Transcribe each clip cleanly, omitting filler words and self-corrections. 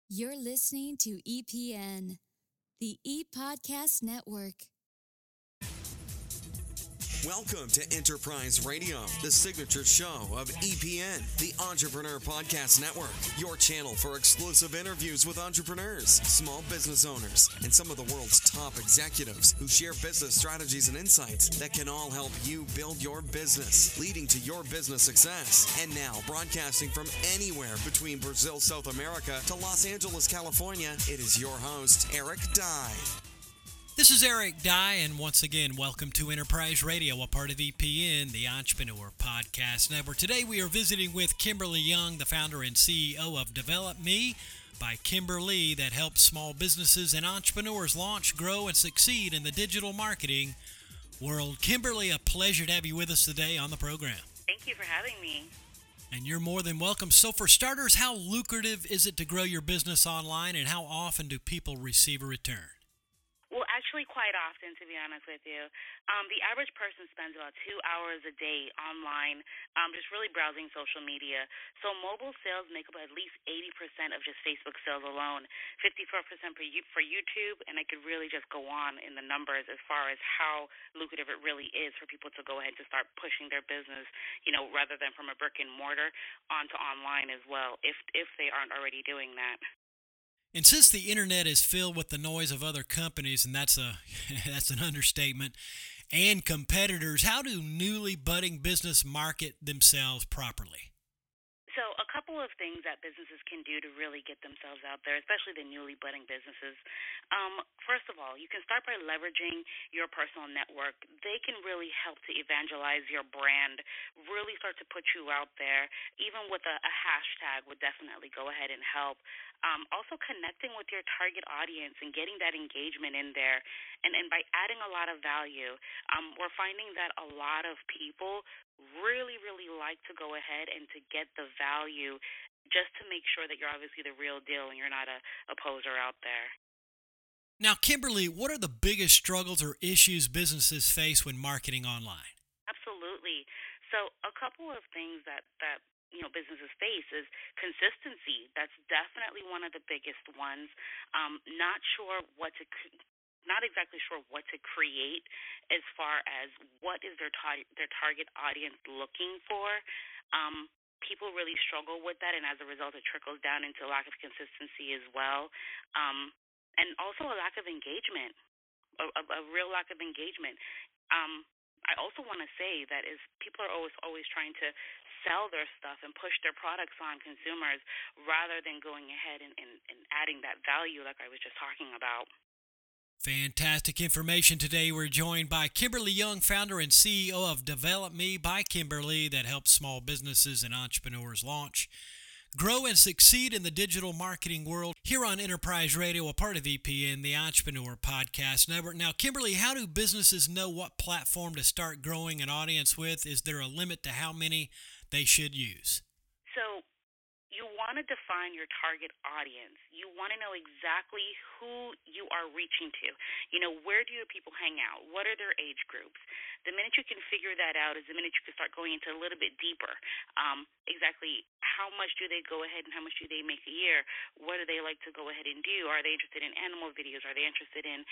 You're listening to EPN, the E-Podcast Network. Welcome to Enterprise Radio, the signature show of EPN, the Entrepreneur Podcast Network, your channel for exclusive interviews with entrepreneurs, small business owners, and some of the world's top executives who share business strategies and insights that can all help you build your business, leading to your business success. And now, broadcasting from anywhere between Brazil, South America to Los Angeles, California, it is your host, Eric Dye. This is Eric Dye, and once again, welcome to Enterprise Radio, a part of EPN, the Entrepreneur Podcast Network. Today, we are visiting with Kimberly Young, the founder and CEO of Develop Me by Kimberly, that helps small businesses and entrepreneurs launch, grow, and succeed in the digital marketing world. Kimberly, a pleasure to have you with us today on the program. Thank you for having me. And you're more than welcome. So for starters, how lucrative is it to grow your business online, and how often do people receive a return? Well, actually quite often, to be honest with you. The average person spends about 2 hours a day online, just really browsing social media. So mobile sales make up at least 80% of just Facebook sales alone, 54% for YouTube, and I could really just go on in the numbers as far as how lucrative it really is for people to go ahead and start pushing their business, rather than from a brick and mortar onto online as well, if they aren't already doing that. And since the internet is filled with the noise of other companies, and that's an understatement, and competitors, how do newly budding business market themselves properly? So a couple of things that businesses can do to really get themselves out there, especially the newly budding businesses. First of all, you can start by leveraging your personal network. They can really help to evangelize your brand, really start to put you out there. Even with a hashtag would definitely go ahead and help. Also connecting with your target audience and getting that engagement in there. And by adding a lot of value, we're finding that a lot of people really, really like to go ahead and to get the value just to make sure that you're obviously the real deal and you're not a poser out there. Now, Kimberly, what are the biggest struggles or issues businesses face when marketing online? Absolutely. So a couple of things that businesses face is consistency. That's definitely one of the biggest ones. Not sure what to not exactly sure what to create as far as what is their target audience looking for. People really struggle with that, and as a result, it trickles down into a lack of consistency as well, and also a lack of engagement, a real lack of engagement. Um, I also want to say that is people are always trying to sell their stuff and push their products on consumers rather than going ahead and adding that value like I was just talking about. Fantastic information today. We're joined by Kimberly Young, founder and CEO of Develop Me by Kimberly, that helps small businesses and entrepreneurs launch, grow, and succeed in the digital marketing world here on Enterprise Radio, a part of EPN, the Entrepreneur Podcast Network. Now, Kimberly, how do businesses know what platform to start growing an audience with? Is there a limit to how many they should use? So you want to define your target audience. You want to know exactly who you are reaching to. Where do your people hang out? What are their age groups? The minute you can figure that out is the minute you can start going into a little bit deeper. Exactly how much do they go ahead and how much do they make a year? What do they like to go ahead and do? Are they interested in animal videos? Are they interested in,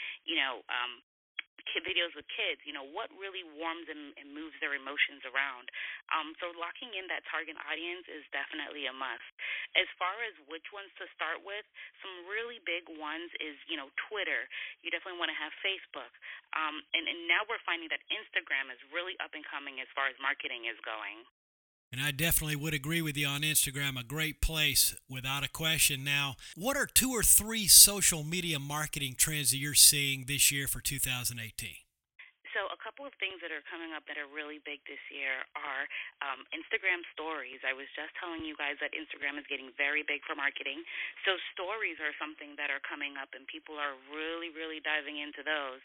videos with kids, what really warms and moves their emotions around. So locking in that target audience is definitely a must. As far as which ones to start with, some really big ones is, Twitter. You definitely want to have Facebook. And now we're finding that Instagram is really up and coming as far as marketing is going. And I definitely would agree with you on Instagram, a great place without a question. Now, what are 2 or 3 social media marketing trends that you're seeing this year for 2018? So a couple of things that are coming up that are really big this year are Instagram stories. I was just telling you guys that Instagram is getting very big for marketing. So stories are something that are coming up, and people are really, really diving into those.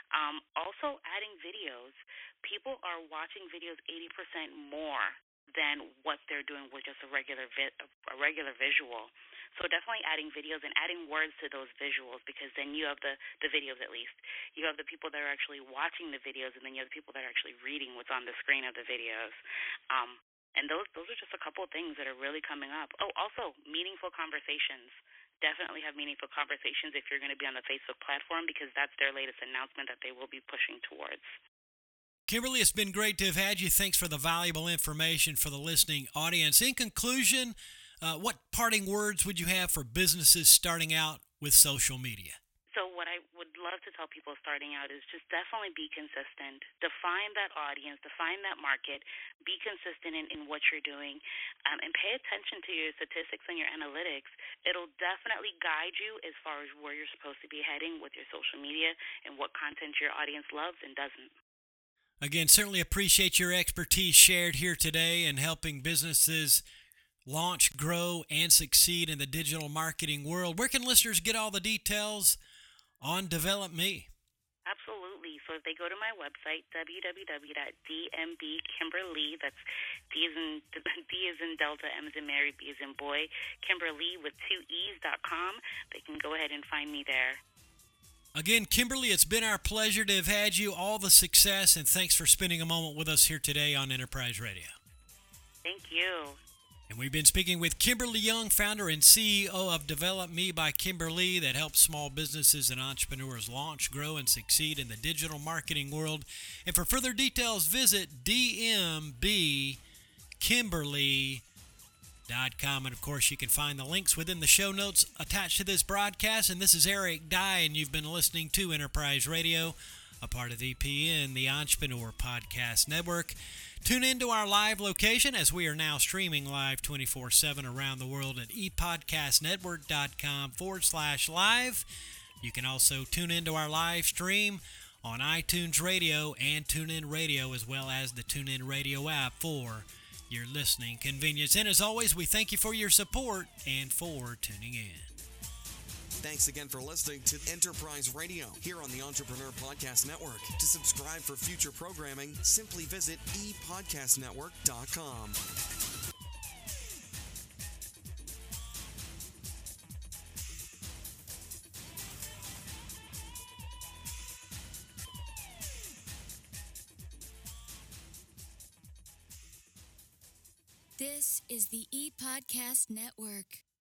Also, adding videos. People are watching videos 80% more than what they're doing with just a regular visual. So definitely adding videos and adding words to those visuals, because then you have the videos at least. You have the people that are actually watching the videos, and then you have the people that are actually reading what's on the screen of the videos. And those are just a couple of things that are really coming up. Oh, also meaningful conversations. definitely have meaningful conversations if you're going to be on the Facebook platform, because that's their latest announcement that they will be pushing towards. Kimberly, it's been great to have had you. Thanks for the valuable information for the listening audience. In conclusion, what parting words would you have for businesses starting out with social media? So what I would love to tell people starting out is just definitely be consistent. Define that audience, define that market, be consistent in what you're doing, and pay attention to your statistics and your analytics. It'll definitely guide you as far as where you're supposed to be heading with your social media and what content your audience loves and doesn't. Again, certainly appreciate your expertise shared here today in helping businesses launch, grow, and succeed in the digital marketing world. Where can listeners get all the details on Develop Me? Absolutely. So if they go to my website, www.dmbkimberly, that's D as in Delta, M as in Mary, B as in boy, Kimberly with 2 E's.com, they can go ahead and find me there. Again, Kimberly, it's been our pleasure to have had you. All the success, and thanks for spending a moment with us here today on Enterprise Radio. Thank you. And we've been speaking with Kimberly Young, founder and CEO of Develop Me by Kimberly, that helps small businesses and entrepreneurs launch, grow, and succeed in the digital marketing world. And for further details, visit dmbkimberly.com. And, of course, you can find the links within the show notes attached to this broadcast. And this is Eric Dye, and you've been listening to Enterprise Radio, a part of EPN, the Entrepreneur Podcast Network. Tune into our live location, as we are now streaming live 24/7 around the world at epodcastnetwork.com/live. You can also tune into our live stream on iTunes Radio and TuneIn Radio, as well as the TuneIn Radio app for your listening convenience. And as always, we thank you for your support and for tuning in. Thanks again for listening to Enterprise Radio here on the Entrepreneur Podcast Network. To subscribe for future programming, simply visit epodcastnetwork.com. This is the ePodcast Network.